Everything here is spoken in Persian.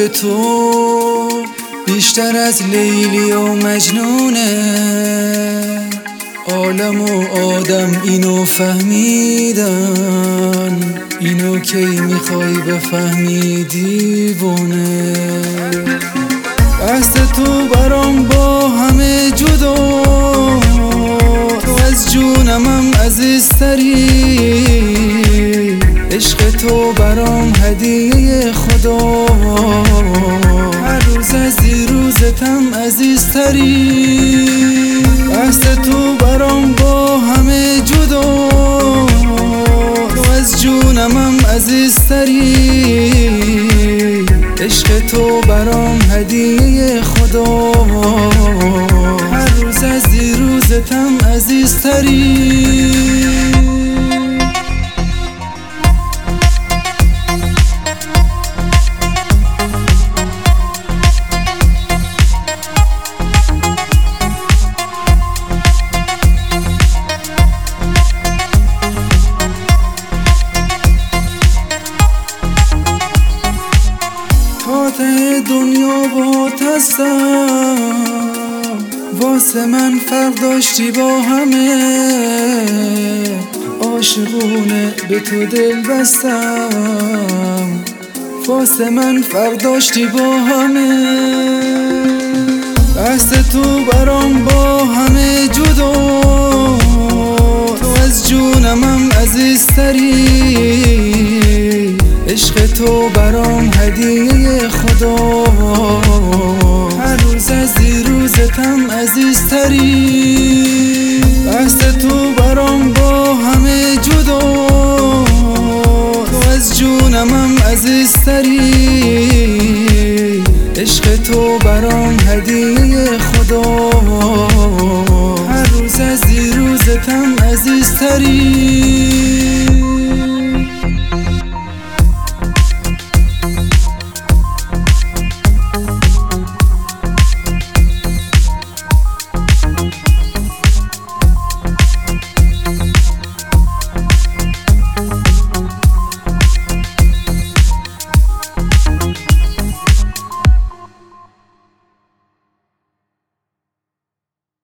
به تو بیشتر از لیلی و مجنونه. عالم و آدم اینو فهمیدن، اینو کی میخوای بفهمی دیوونه؟ بحث تو برام با همه جدا، تو از جونمم عزیزتری. عشق تو برام هدیه خدا، هر روز از دیروزتم عزیزتری. بحث تو برام با همه جدا، تو از جونمم عزیزتری. عشق تو برام هدیه خدا، هر روز از دیروزتم عزیزتری. ته دنیا باهات هستم، واسه من فرق داشتی با همه. عاشقونه به تو دل بستم، واسه من فرق داشتی با همه. بحث تو برام با همه جدا، تو از جونمم عزیزتری. عشق تو برام هدیه خدا، هر روز از دیروزتم عزیزتری. بحث تو برام با همه جدا، تو از جونمم عزیزتری. عشق تو برام هدیه خدا، هر روز از دیروزتم عزیزتری.